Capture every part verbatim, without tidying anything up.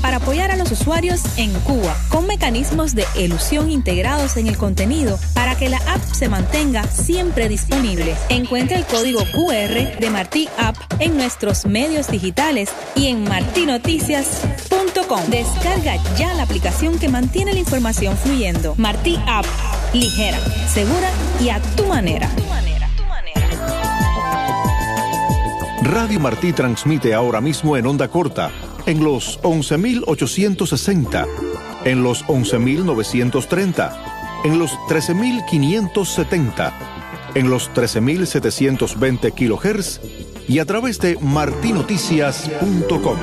para apoyar a los usuarios en Cuba, con mecanismos de elusión integrados en el contenido para que la app se mantenga siempre disponible. Encuentra el código cu erre de Martí App en nuestros medios digitales y en marti noticias punto com. Descarga ya la aplicación que mantiene la información fluyendo. Martí App, ligera, segura y a tu manera. Radio Martí transmite ahora mismo en onda corta, en los once mil ochocientos sesenta, en los once mil novecientos treinta, en los trece mil quinientos setenta, en los trece mil setecientos veinte kilohertz y a través de marti noticias punto com.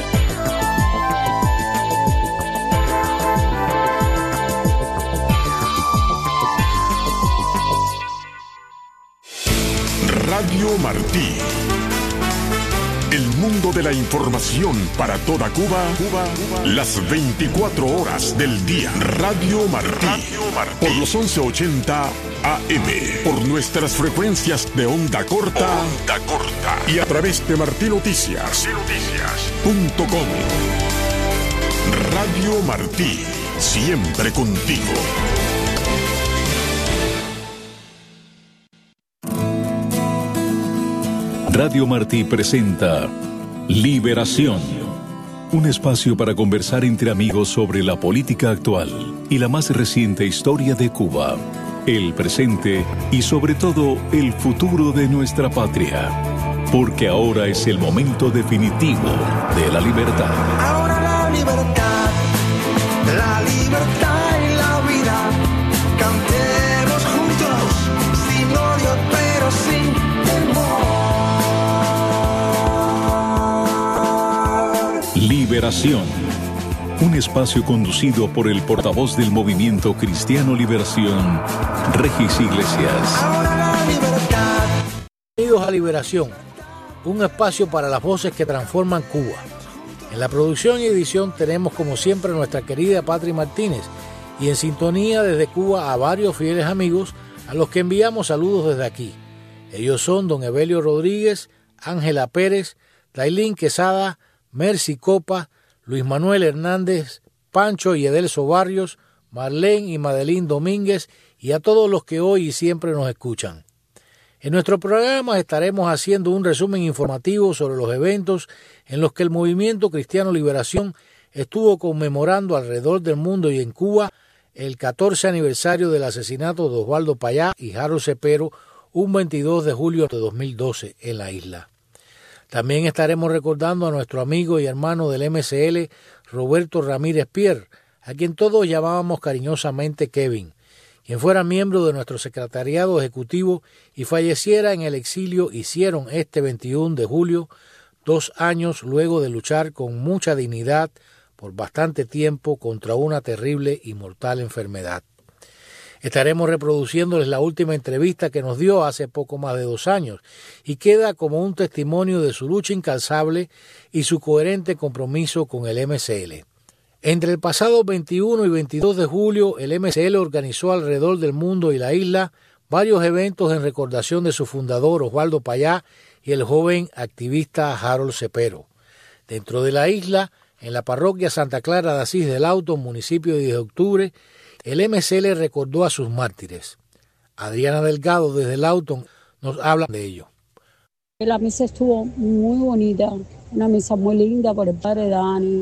Radio Martí. El mundo de la información para toda Cuba, Cuba, Cuba, las veinticuatro horas del día. Radio Martí. Radio Martí. Por los once ochenta A M. Por nuestras frecuencias de onda corta. Onda corta. Y a través de marti noticias punto com. Radio Martí. Siempre contigo. Radio Martí presenta Liberación, un espacio para conversar entre amigos sobre la política actual y la más reciente historia de Cuba, el presente y sobre todo el futuro de nuestra patria, porque ahora es el momento definitivo de la libertad. Ahora la libertad, la libertad y la vida, cantemos juntos, sin odio pero sin temor. Liberación, un espacio conducido por el portavoz del Movimiento Cristiano Liberación, Regis Iglesias. Bienvenidos a Liberación, un espacio para las voces que transforman Cuba. En la producción y edición tenemos como siempre a nuestra querida Patri Martínez y en sintonía desde Cuba a varios fieles amigos a los que enviamos saludos desde aquí. Ellos son don Evelio Rodríguez, Ángela Pérez, Dailín Quesada, Mercy Copa, Luis Manuel Hernández, Pancho y Edelso Barrios, Marlene y Madeline Domínguez y a todos los que hoy y siempre nos escuchan. En nuestro programa estaremos haciendo un resumen informativo sobre los eventos en los que el Movimiento Cristiano Liberación estuvo conmemorando alrededor del mundo y en Cuba el catorce aniversario del asesinato de Osvaldo Payá y Harold Cepero un veintidós de julio de dos mil doce en la isla. También estaremos recordando a nuestro amigo y hermano del eme ce ele, Roberto Ramírez Pierre, a quien todos llamábamos cariñosamente Kevin, quien fuera miembro de nuestro secretariado ejecutivo y falleciera en el exilio hicieron este veintiuno de julio, dos años luego de luchar con mucha dignidad por bastante tiempo contra una terrible y mortal enfermedad. Estaremos reproduciéndoles la última entrevista que nos dio hace poco más de dos años y queda como un testimonio de su lucha incansable y su coherente compromiso con el eme ce ele. Entre el pasado veintiuno y veintidós de julio, el eme ce ele organizó alrededor del mundo y la isla varios eventos en recordación de su fundador Osvaldo Payá y el joven activista Harold Cepero. Dentro de la isla, en la parroquia Santa Clara de Asís del Auto, municipio de diez de octubre, el eme ce ele recordó a sus mártires. Adriana Delgado desde el Auto nos habla de ello. La misa estuvo muy bonita, una misa muy linda por el padre Dani,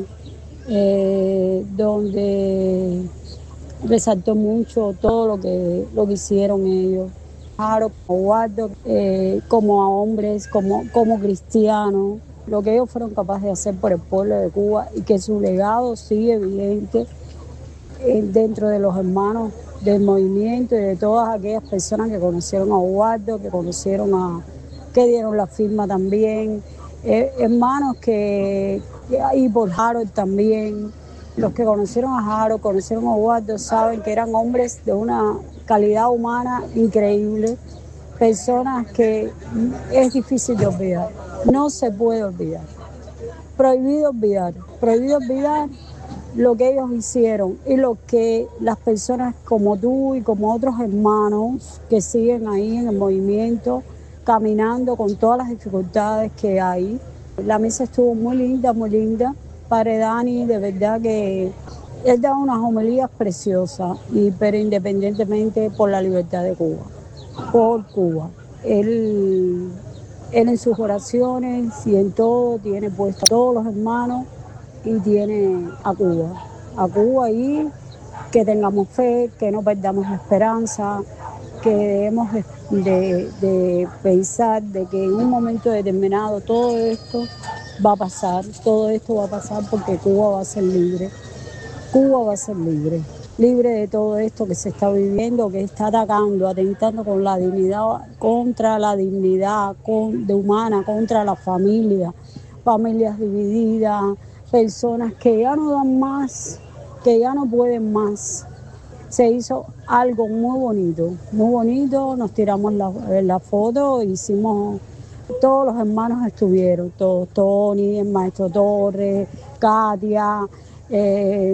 eh, donde resaltó mucho todo lo que, lo que hicieron ellos. Harold, Osvaldo, eh, como a hombres, como, como cristianos, lo que ellos fueron capaces de hacer por el pueblo de Cuba y que su legado sigue evidente dentro de los hermanos del movimiento y de todas aquellas personas que conocieron a Osvaldo, que conocieron a, que dieron la firma también, eh, hermanos que, y por Harold también, los que conocieron a Harold, conocieron a Osvaldo, saben que eran hombres de una calidad humana increíble, personas que es difícil de olvidar, no se puede olvidar, prohibido olvidar, prohibido olvidar lo que ellos hicieron y lo que las personas como tú y como otros hermanos que siguen ahí en el movimiento, caminando con todas las dificultades que hay. La misa estuvo muy linda, muy linda. Padre Dani, de verdad que él da unas homilías preciosas, y, pero independientemente por la libertad de Cuba, por Cuba. Él, él en sus oraciones y en todo tiene puesto a todos los hermanos y tiene a Cuba. A Cuba y que tengamos fe, que no perdamos la esperanza, que debemos de, de pensar de que en un momento determinado todo esto va a pasar, todo esto va a pasar porque Cuba va a ser libre. Cuba va a ser libre, libre de todo esto que se está viviendo, que está atacando, atentando con la dignidad, contra la dignidad con, de humana, contra la familia, familias divididas, personas que ya no dan más, que ya no pueden más. Se hizo algo muy bonito, muy bonito, nos tiramos la, la foto, hicimos, todos los hermanos estuvieron, todos, Tony, el maestro Torres, Katia, eh,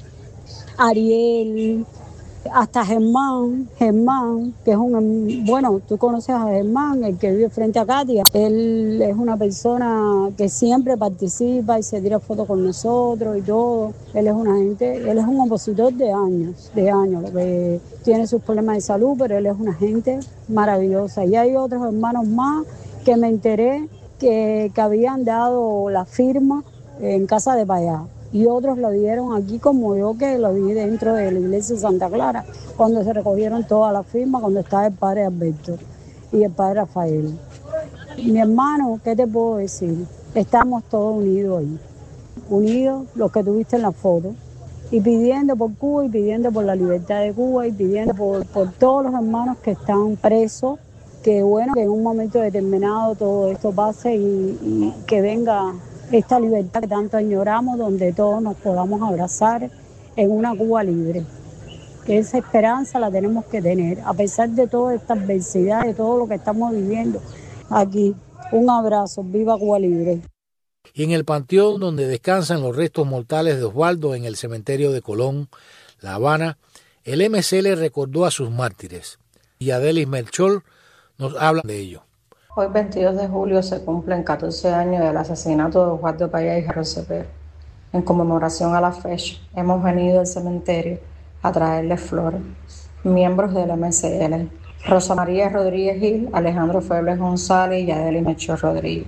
Ariel, hasta Germán, Germán, que es un, bueno, tú conoces a Germán, el que vive frente a Katia. Él es una persona que siempre participa y se tira fotos con nosotros y todo. Él es una gente, él es un opositor de años, de años, lo que tiene sus problemas de salud, pero él es una gente maravillosa. Y hay otros hermanos más que me enteré que, que habían dado la firma en Casa de Payá. Y otros lo dieron aquí como yo, que lo vi dentro de la iglesia de Santa Clara, cuando se recogieron todas las firmas, cuando estaba el padre Alberto y el padre Rafael. Mi hermano, ¿qué te puedo decir? Estamos todos unidos ahí, unidos, los que tuviste en la foto, y pidiendo por Cuba, y pidiendo por la libertad de Cuba, y pidiendo por, por todos los hermanos que están presos, que bueno, que en un momento determinado todo esto pase y, y que venga esta libertad que tanto añoramos, donde todos nos podamos abrazar en una Cuba libre. Que esa esperanza la tenemos que tener, a pesar de toda esta adversidad, de todo lo que estamos viviendo aquí. Un abrazo, viva Cuba libre. Y en el panteón donde descansan los restos mortales de Osvaldo en el cementerio de Colón, La Habana, el M C L recordó a sus mártires. Y Adelis Melchor nos habla de ello. Hoy, veintidós de julio, se cumplen catorce años del asesinato de Osvaldo Payá y Harold Cepero. En conmemoración a la fecha, hemos venido al cementerio a traerles flores. Miembros del M C L: Rosa María Rodríguez Gil, Alejandro Febles González y Adelis Melchor Rodríguez.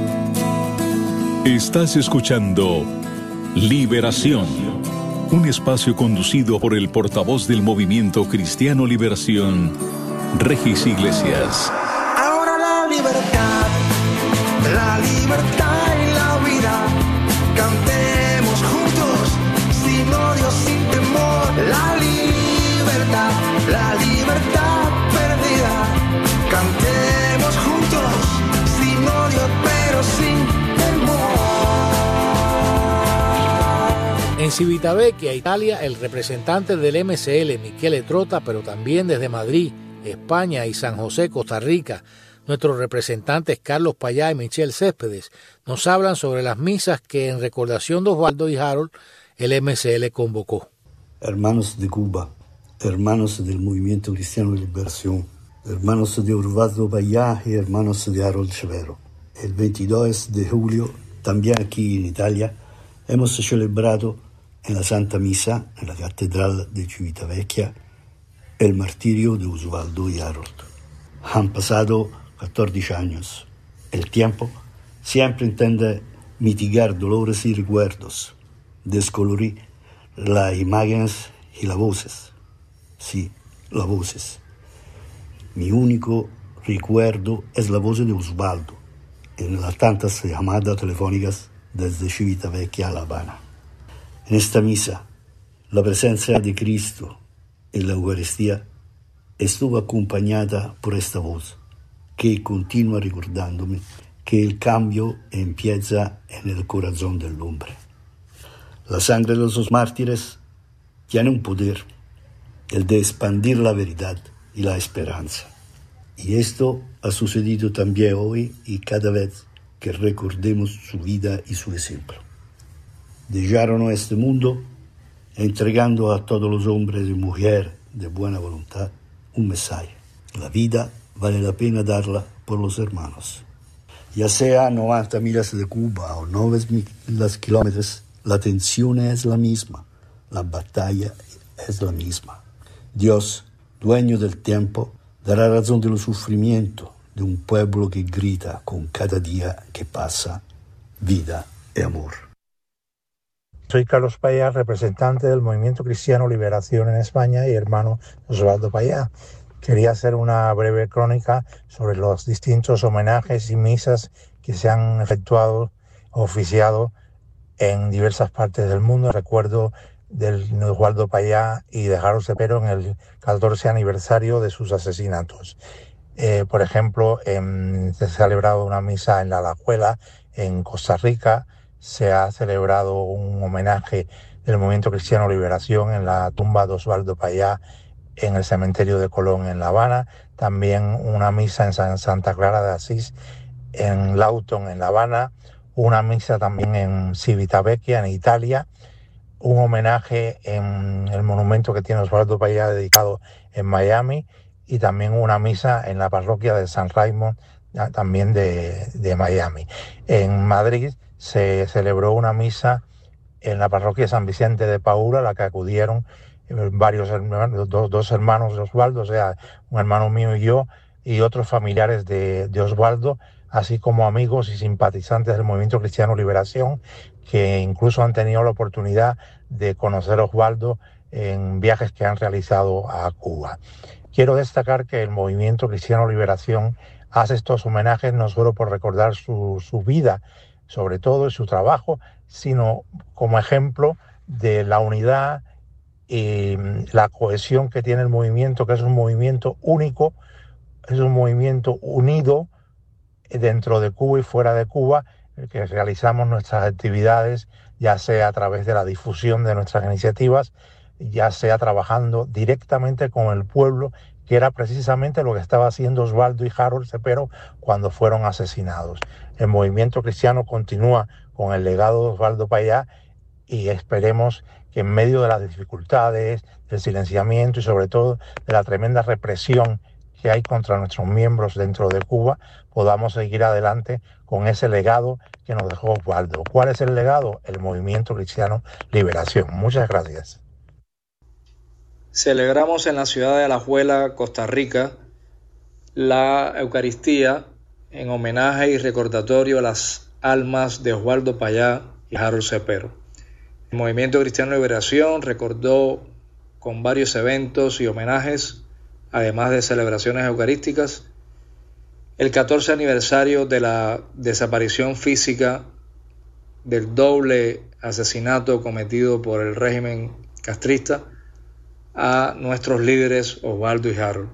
Estás escuchando Liberación, un espacio conducido por el portavoz del Movimiento Cristiano Liberación, Regis Iglesias. Libertad, la libertad y la vida, cantemos juntos, sin odio, sin temor, la libertad, la libertad perdida, cantemos juntos, sin odio pero sin temor. En Civitavecchia, Italia, el representante del M C L, Michele Trota, pero también desde Madrid, España y San José, Costa Rica, nuestros representantes Carlos Payá y Michelle Céspedes nos hablan sobre las misas que en recordación de Osvaldo y Harold el M C L convocó. Hermanos de Cuba, hermanos del Movimiento Cristiano de Liberación, hermanos de Osvaldo Payá y hermanos de Harold Cepero. El veintidós de julio, también aquí en Italia, hemos celebrado en la Santa Misa, en la Catedral de Civitavecchia, el martirio de Osvaldo y Harold. Han pasado catorce años. El tiempo siempre intenta mitigar dolores y recuerdos, descolorir las imágenes y las voces. Sí, las voces. Mi único recuerdo es la voz de Osvaldo en las tantas llamadas telefónicas desde Civitavecchia a La Habana. En esta misa, la presencia de Cristo en la Eucaristía estuvo acompañada por esta voz que continúa recordándome que el cambio empieza en el corazón del hombre. La sangre de los mártires tiene un poder, el de expandir la verdad y la esperanza. Y esto ha sucedido también hoy y cada vez que recordemos su vida y su ejemplo. Dejaron este mundo entregando a todos los hombres y mujeres de buena voluntad un mensaje. La vida vale la pena darla por los hermanos. Ya sea noventa millas de Cuba o nueve mil kilómetros La tensión es la misma, la batalla es la misma. Dios, dueño del tiempo, dará razón de los sufrimientos de un pueblo que grita con cada día que pasa, vida y amor. Soy Carlos Payá, representante del Movimiento Cristiano Liberación en España y hermano Osvaldo Payá. Quería hacer una breve crónica sobre los distintos homenajes y misas que se han efectuado, oficiado en diversas partes del mundo. Recuerdo del Osvaldo Payá y de Harold Cepero en el catorce aniversario de sus asesinatos. Eh, por ejemplo, en, se ha celebrado una misa en La Alajuela, en Costa Rica. Se ha celebrado un homenaje del Movimiento Cristiano Liberación en la tumba de Osvaldo Payá en el cementerio de Colón en La Habana. También una misa en San, Santa Clara de Asís, en Lawton en La Habana. Una misa también en Civitavecchia en Italia. Un homenaje en el monumento que tiene Osvaldo Payá dedicado en Miami. Y también una misa en la parroquia de San Raymond, también de, de Miami. En Madrid se celebró una misa en la parroquia de San Vicente de Paúl, a la que acudieron varios hermanos, dos, dos hermanos de Osvaldo, o sea, un hermano mío y yo, y otros familiares de, de Osvaldo, así como amigos y simpatizantes del Movimiento Cristiano Liberación, que incluso han tenido la oportunidad de conocer a Osvaldo en viajes que han realizado a Cuba. Quiero destacar que el Movimiento Cristiano Liberación hace estos homenajes no solo por recordar su, su vida, sobre todo, y su trabajo, sino como ejemplo de la unidad y la cohesión que tiene el movimiento, que es un movimiento único, es un movimiento unido dentro de Cuba y fuera de Cuba, que realizamos nuestras actividades, ya sea a través de la difusión de nuestras iniciativas, ya sea trabajando directamente con el pueblo, que era precisamente lo que estaba haciendo Osvaldo y Harold Cepero cuando fueron asesinados. El movimiento cristiano continúa con el legado de Osvaldo Payá y esperemos que en medio de las dificultades, del silenciamiento y sobre todo de la tremenda represión que hay contra nuestros miembros dentro de Cuba, podamos seguir adelante con ese legado que nos dejó Osvaldo. ¿Cuál es el legado? El Movimiento Cristiano Liberación. Muchas gracias. Celebramos en la ciudad de Alajuela, Costa Rica, la Eucaristía en homenaje y recordatorio a las almas de Osvaldo Payá y Harold Cepero. El Movimiento Cristiano de Liberación recordó con varios eventos y homenajes, además de celebraciones eucarísticas, el catorce aniversario de la desaparición física del doble asesinato cometido por el régimen castrista a nuestros líderes Osvaldo y Harold.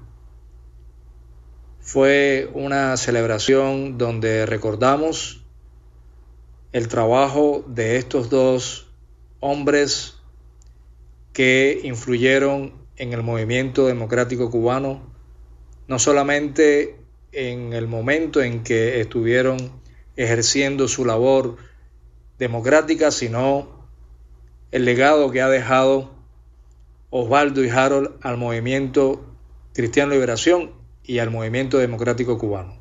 Fue una celebración donde recordamos el trabajo de estos dos hombres que influyeron en el movimiento democrático cubano, no solamente en el momento en que estuvieron ejerciendo su labor democrática, sino el legado que ha dejado Osvaldo y Harold al Movimiento Cristiano Liberación y al Movimiento Democrático Cubano.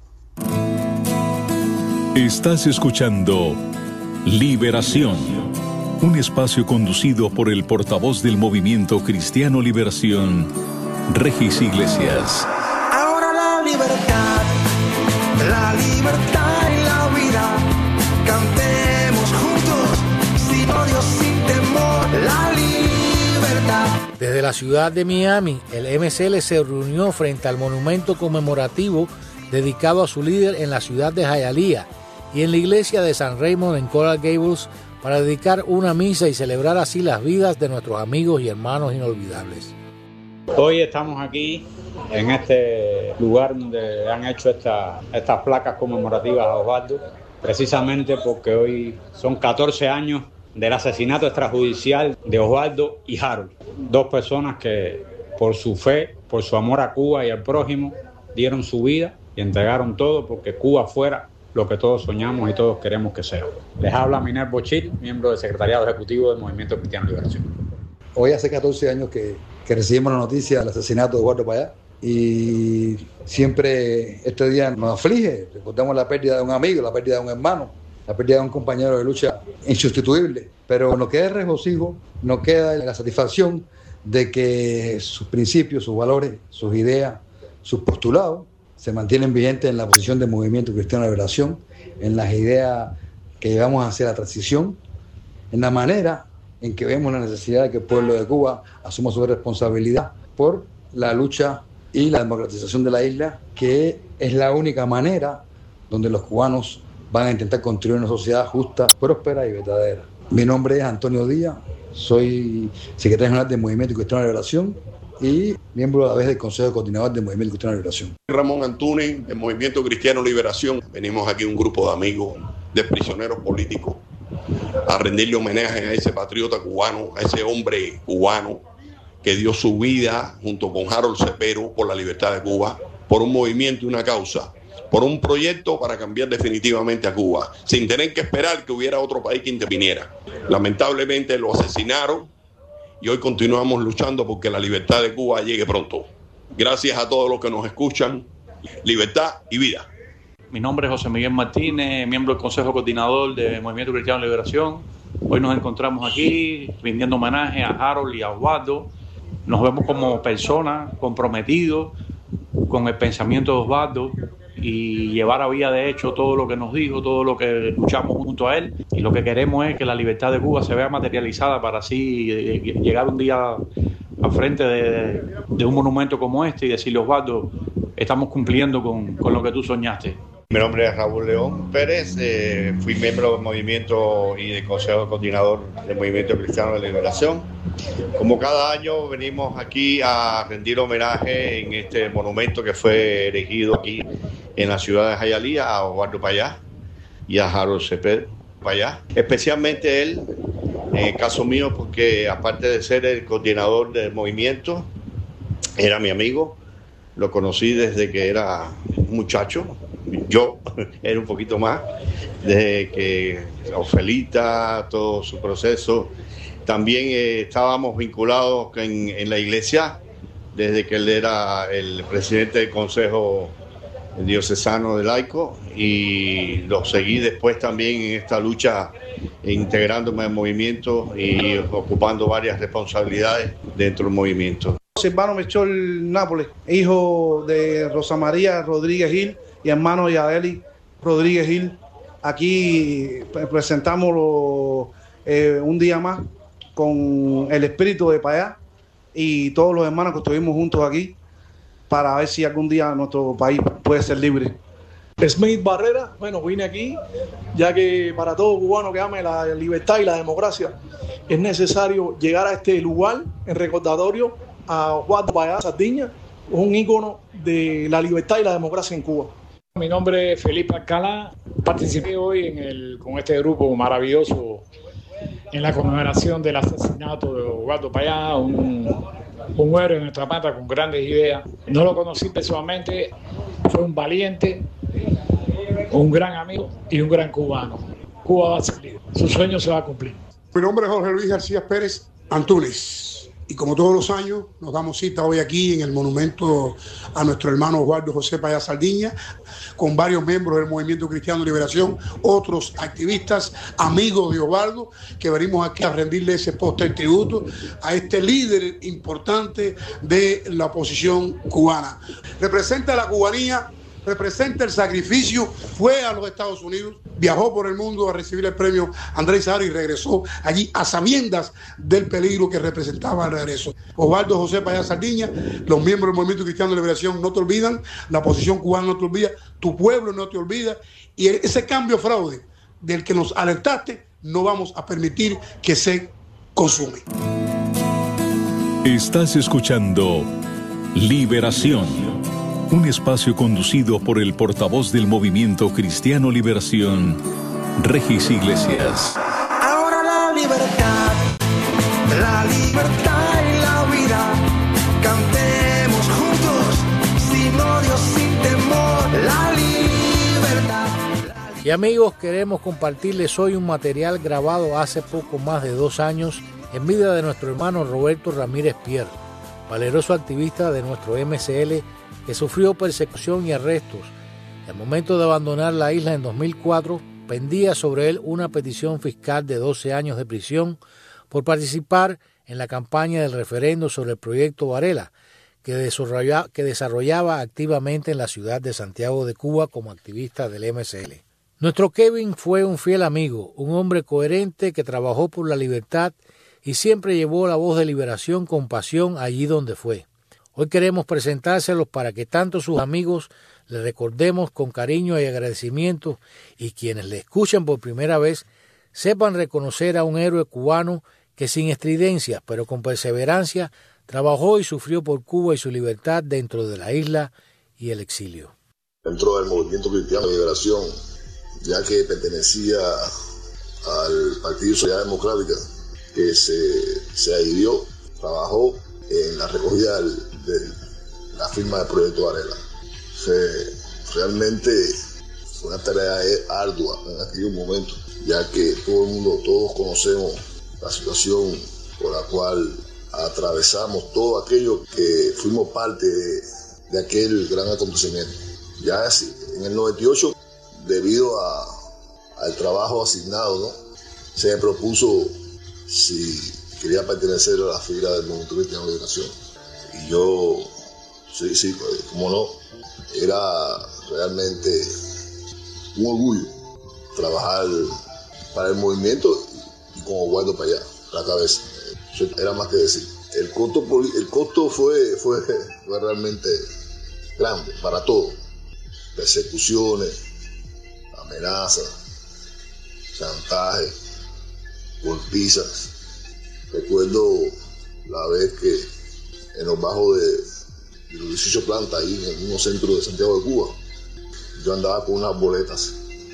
Estás escuchando Liberación, un espacio conducido por el portavoz del Movimiento Cristiano Liberación, Regis Iglesias. Ahora la libertad, la libertad y la vida, cantemos juntos, sin odio, sin temor, la libertad. Desde la ciudad de Miami, el M C L se reunió frente al monumento conmemorativo dedicado a su líder en la ciudad de Hialeah y en la iglesia de San Raymond en Coral Gables para dedicar una misa y celebrar así las vidas de nuestros amigos y hermanos inolvidables. Hoy estamos aquí en este lugar donde han hecho esta, estas placas conmemorativas a Osvaldo, precisamente porque hoy son catorce años del asesinato extrajudicial de Osvaldo y Harold, dos personas que por su fe, por su amor a Cuba y al prójimo, dieron su vida y entregaron todo porque Cuba fuera lo que todos soñamos y todos queremos que sea. Les habla Minervo Chil, miembro del Secretariado Ejecutivo del Movimiento Cristiano de Liberación. Hoy hace catorce años que, que recibimos la noticia del asesinato de Osvaldo Payá y siempre este día nos aflige. Recordamos la pérdida de un amigo, la pérdida de un hermano, la pérdida de un compañero de lucha insustituible, pero nos queda el regocijo, nos queda la satisfacción de que sus principios, sus valores, sus ideas, sus postulados se mantienen vigentes en la posición del Movimiento Cristiano de Liberación, en las ideas que llevamos hacia la transición, en la manera en que vemos la necesidad de que el pueblo de Cuba asuma su responsabilidad por la lucha y la democratización de la isla, que es la única manera donde los cubanos van a intentar construir una sociedad justa, próspera y verdadera. Mi nombre es Antonio Díaz, soy secretario general del Movimiento Cristiano de Liberación y miembro a la vez del Consejo Coordinador del Movimiento Cristiano de Liberación. Ramón Antunes, del Movimiento Cristiano de Liberación. Venimos aquí un grupo de amigos, de prisioneros políticos, a rendirle homenaje a ese patriota cubano, a ese hombre cubano que dio su vida junto con Harold Cepero por la libertad de Cuba, por un movimiento y una causa, por un proyecto para cambiar definitivamente a Cuba, sin tener que esperar que hubiera otro país que interviniera. Lamentablemente lo asesinaron y hoy continuamos luchando porque la libertad de Cuba llegue pronto. Gracias a todos los que nos escuchan. Libertad y vida. Mi nombre es José Miguel Martínez, miembro del Consejo Coordinador del Movimiento Cristiano de Liberación. Hoy nos encontramos aquí rindiendo homenaje a Harold y a Osvaldo. Nos vemos como personas comprometidos con el pensamiento de Osvaldo y llevar a vía de hecho todo lo que nos dijo, todo lo que luchamos junto a él, y lo que queremos es que la libertad de Cuba se vea materializada para así llegar un día al frente de, de un monumento como este y decirle: Osvaldo, estamos cumpliendo con, con lo que tú soñaste. Mi nombre es Raúl León Pérez, eh, fui miembro del movimiento y del Consejo Coordinador del Movimiento Cristiano de Liberación. Como cada año venimos aquí a rendir homenaje en este monumento que fue erigido aquí en la ciudad de Jayalía a Osvaldo Payá y a Harold Cepero Payá. Especialmente él, en el caso mío, porque aparte de ser el coordinador del movimiento, era mi amigo, lo conocí desde que era un muchacho. Yo era un poquito más, desde que Ofelita, todo su proceso. También eh, estábamos vinculados en, en la iglesia, desde que él era el presidente del Consejo Diocesano de Laico, y lo seguí después también en esta lucha, integrándome al movimiento y ocupando varias responsabilidades dentro del movimiento. Silvano Melchor Nápoles, hijo de Rosa María Rodríguez Gil y hermano de Adeli Rodríguez Gil. Aquí presentamos eh, un día más con el espíritu de Payá y todos los hermanos que estuvimos juntos aquí para ver si algún día nuestro país puede ser libre. Smith Barrera, bueno, vine aquí ya que para todo cubano que ame la libertad y la democracia es necesario llegar a este lugar en recordatorio a Osvaldo Payá Sardiña, un ícono de la libertad y la democracia en Cuba. Mi nombre es Felipe Alcalá, participé hoy en el, con este grupo maravilloso en la conmemoración del asesinato de Osvaldo Payá, un, un héroe de nuestra patria con grandes ideas. No lo conocí personalmente, fue un valiente, un gran amigo y un gran cubano. Cuba va a ser libre, su sueño se va a cumplir. Mi nombre es Jorge Luis García Pérez Antunes. Y como todos los años, nos damos cita hoy aquí en el monumento a nuestro hermano Osvaldo José Payá Sardiña, con varios miembros del Movimiento Cristiano de Liberación, otros activistas, amigos de Osvaldo, que venimos aquí a rendirle ese póster tributo a este líder importante de la oposición cubana. Representa la cubanía, representa el sacrificio, fue a los Estados Unidos, viajó por el mundo a recibir el premio Andrés Sahara y regresó allí a sabiendas del peligro que representaba el regreso. Osvaldo José Payá Sardiña, los miembros del Movimiento Cristiano de Liberación no te olvidan, la oposición cubana no te olvida, tu pueblo no te olvida, y ese cambio fraude del que nos alertaste no vamos a permitir que se consume. Estás escuchando Liberación, un espacio conducido por el portavoz del Movimiento Cristiano Liberación, Regis Iglesias. Ahora la libertad, la libertad y la vida, cantemos juntos, sin odio, sin temor, la libertad. Y amigos, queremos compartirles hoy un material grabado hace poco más de dos años en vida de nuestro hermano Roberto Ramírez Pierre, valeroso activista de nuestro M C L que sufrió persecución y arrestos. Y al momento de abandonar la isla en dos mil cuatro, pendía sobre él una petición fiscal de doce años de prisión por participar en la campaña del referendo sobre el proyecto Varela, que desarrollaba, que desarrollaba activamente en la ciudad de Santiago de Cuba como activista del M S L. Nuestro Kevin fue un fiel amigo, un hombre coherente que trabajó por la libertad y siempre llevó la voz de liberación con pasión allí donde fue. Hoy queremos presentárselos para que tanto sus amigos le recordemos con cariño y agradecimiento, y quienes le escuchan por primera vez sepan reconocer a un héroe cubano que sin estridencias, pero con perseverancia, trabajó y sufrió por Cuba y su libertad dentro de la isla y el exilio. Dentro del Movimiento Cristiano de Liberación, ya que pertenecía al Partido Sociedad Democrática, que se, se adhirió, trabajó en la recogida de la firma del proyecto Varela. Se, realmente fue una tarea ardua en aquel momento, ya que todo el mundo, todos conocemos la situación por la cual atravesamos todo aquello que fuimos parte de, de aquel gran acontecimiento. Ya en el noventa y ocho, debido a, al trabajo asignado, ¿no?, se me propuso si quería pertenecer a la fila del Movimiento Cristiano de Liberación. Y yo, sí, sí, pues, como no, era realmente un orgullo trabajar para el movimiento y como Oswaldo Payá, la cabeza. Eso era más que decir. El costo, el costo fue, fue, fue realmente grande para todos. Persecuciones, amenazas, chantaje, golpizas. Recuerdo la vez que en los bajos de, de los dieciocho plantas, ahí en el mismo centro de Santiago de Cuba, yo andaba con unas boletas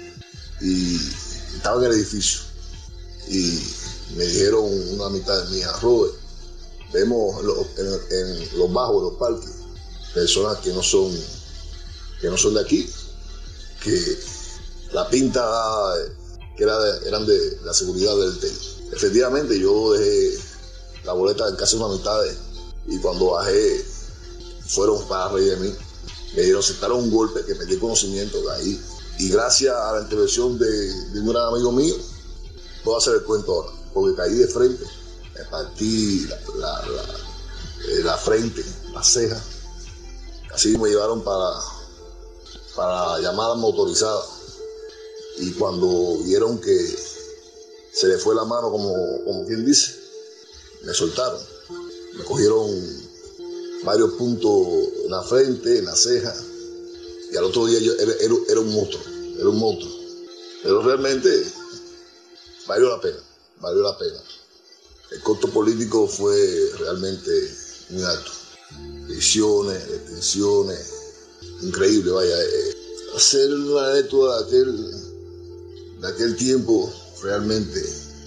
y estaba en el edificio y me dijeron una mitad de mía, Robert, vemos en los, en, en los bajos de los parques personas que no son que no son de aquí, que la pinta que era de, eran de la seguridad del T I. Efectivamente, yo dejé la boleta en casi una mitad de, y cuando bajé fueron para reír de mí. Me dieron, sentaron un golpe que perdí conocimiento de ahí. Y gracias a la intervención de, de un gran amigo mío, puedo hacer el cuento ahora, porque caí de frente, me partí la, la, la, la frente, la ceja. Así me llevaron para, para llamada motorizada. Y cuando vieron que se le fue la mano, como, como quien dice, me soltaron. Me cogieron varios puntos en la frente, en la ceja, y al otro día yo era, era, era un monstruo, era un monstruo. Pero realmente valió la pena, valió la pena. El costo político fue realmente muy alto. Lesiones, detenciones, increíble, vaya. Eh, hacer una anécdota de aquel, de aquel tiempo, realmente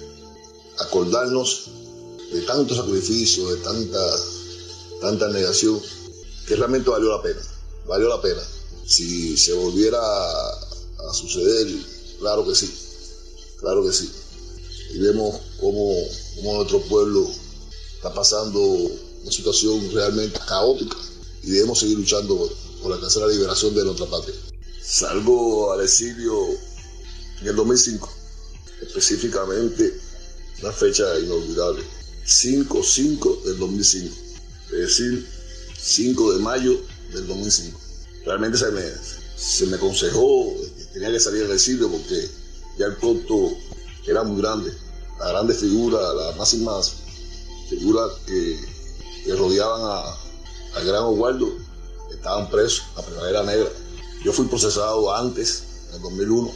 acordarnos de tanto sacrificio, de tanta, tanta negación, que realmente valió la pena, valió la pena. Si se volviera a, a suceder, claro que sí, claro que sí. Y vemos cómo, cómo nuestro pueblo está pasando una situación realmente caótica y debemos seguir luchando por, por alcanzar la liberación de nuestra patria. Salgo al exilio en el dos mil cinco, específicamente una fecha inolvidable, cinco cinco del dos mil cinco, es decir, cinco de mayo del dos mil cinco. Realmente se me, se me aconsejó que tenía que salir del exilio porque ya el costo era muy grande. Las grandes figuras, las máximas figuras que, que rodeaban a, al gran Oswaldo estaban presos, la Primavera Negra. Yo fui procesado antes, en el dos mil uno,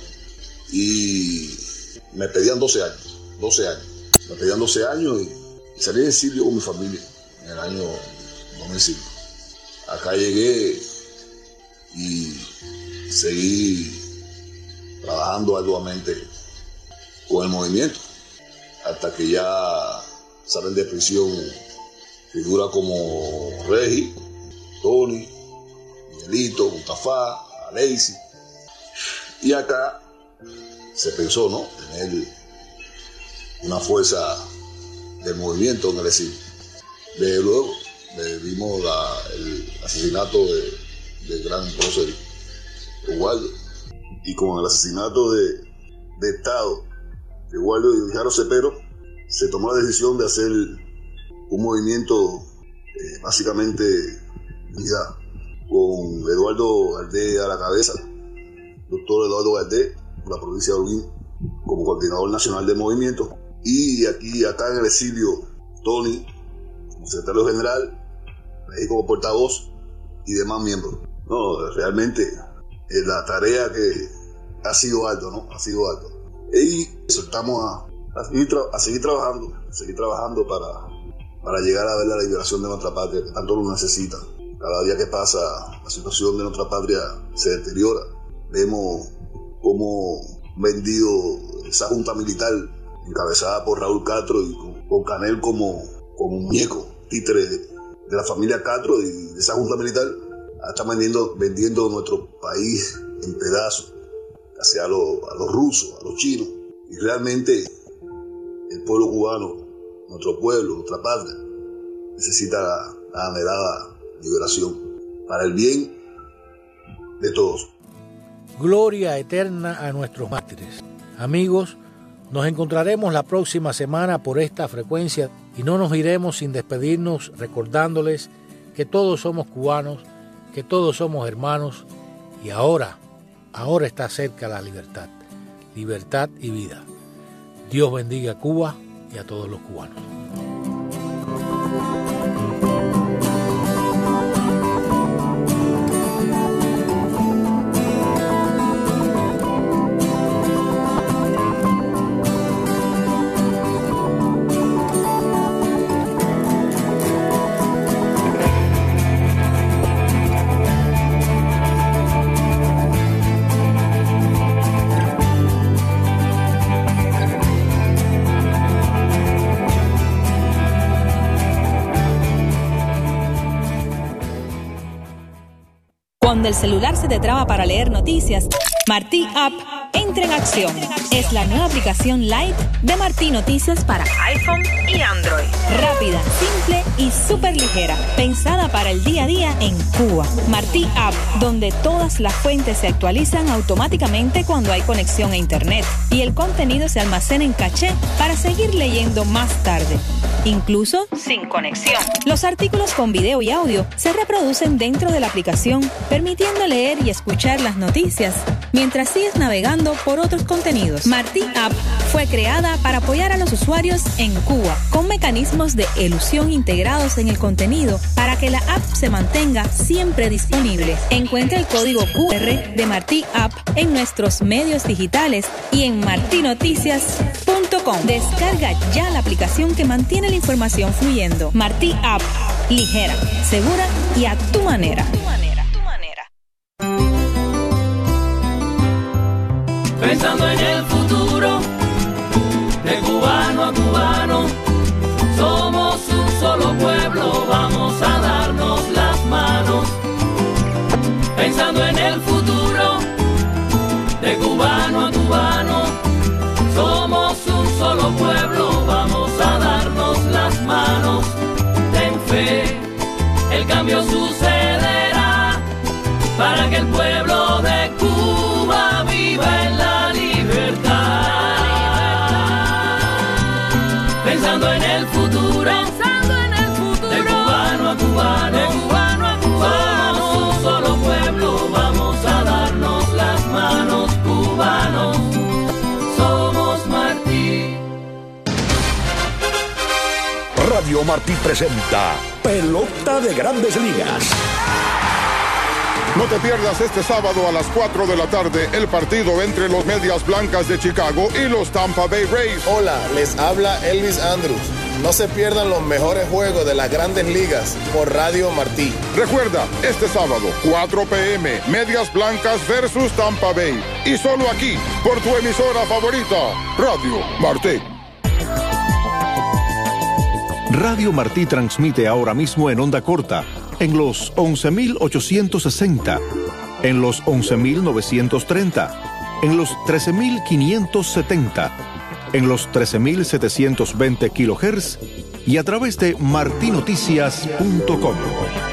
y me pedían doce años, doce años. Me pedían doce años y, y salí del exilio con mi familia en el año dos mil cinco. Acá llegué y seguí trabajando arduamente con el movimiento hasta que ya salen de prisión figuras como Regi, Tony, Miguelito, Mustafa, Alexis. Y acá se pensó, ¿no?, tener una fuerza del movimiento en el exilio. Desde luego, le vimos la, el asesinato de, del gran prócer Oswaldo, y con el asesinato de, de Estado de Waldo y Harold Cepero, se tomó la decisión de hacer un movimiento eh, básicamente unidad, con Eduardo Galdé a la cabeza, doctor Eduardo Galdé, de la provincia de Holguín, como coordinador nacional del movimiento, y aquí acá en el exilio Tony, como secretario general, México como portavoz y demás miembros. No, realmente eh, la tarea que ha sido alto, ¿no? Ha sido alto. Y soltamos a, a, seguir, tra- a seguir trabajando, a seguir trabajando para, para llegar a ver la liberación de nuestra patria, que tanto lo necesita. Cada día que pasa, la situación de nuestra patria se deteriora. Vemos cómo vendido esa junta militar encabezada por Raúl Castro y con, con Canel como, como un muñeco, títere de, de la familia Castro y de esa junta militar, está vendiendo, vendiendo nuestro país en pedazos, hacia lo, a los rusos, a los chinos. Y realmente el pueblo cubano, nuestro pueblo, nuestra patria, necesita la, la anhelada liberación para el bien de todos. Gloria eterna a nuestros mártires. Amigos, nos encontraremos la próxima semana por esta frecuencia y no nos iremos sin despedirnos recordándoles que todos somos cubanos, que todos somos hermanos y ahora, ahora está cerca la libertad, libertad y vida. Dios bendiga a Cuba y a todos los cubanos. Cuando el celular se te traba para leer noticias, Martí App entra en acción. Es la nueva aplicación Lite de Martí Noticias para iPhone y Android. Rápida, simple y súper ligera. Pensada para el día a día en Cuba. Martí App, donde todas las fuentes se actualizan automáticamente cuando hay conexión a Internet y el contenido se almacena en caché para seguir leyendo más tarde, incluso sin conexión. Los artículos con video y audio se reproducen dentro de la aplicación, permitiendo leer y escuchar las noticias mientras sigues navegando por otros contenidos. Martí App fue creada para apoyar a los usuarios en Cuba, con mecanismos de elusión integrados en el contenido para que la app se mantenga siempre disponible. Encuentra el código Q R de Martí App en nuestros medios digitales y en martí noticias punto com. Descarga ya la aplicación que mantiene la información fluyendo. Martí App, ligera, segura y a tu manera. Pensando en el futuro, de cubano a cubano, somos un solo pueblo, vamos a darnos las manos. Pensando en el futuro, de cubano a cubano, somos un solo pueblo, vamos a darnos las manos. Ten fe, el cambio sucederá, para que el pueblo de Cuba viva en la Pensando en el futuro, pensando en el futuro, de cubano a cubano, de cubano a cubano, somos un solo pueblo, vamos a darnos las manos, cubanos, somos Martí. Radio Martí presenta Pelota de Grandes Ligas. No te pierdas este sábado a las cuatro de la tarde el partido entre los Medias Blancas de Chicago y los Tampa Bay Rays. Hola, les habla Elvis Andrews. No se pierdan los mejores juegos de las Grandes Ligas por Radio Martí. Recuerda, este sábado, cuatro p m, Medias Blancas versus Tampa Bay. Y solo aquí, por tu emisora favorita, Radio Martí. Radio Martí transmite ahora mismo en onda corta, en los once mil ochocientos sesenta, en los once mil novecientos treinta, en los trece mil quinientos setenta, en los trece mil setecientos veinte kilohertz y a través de martinoticias punto com.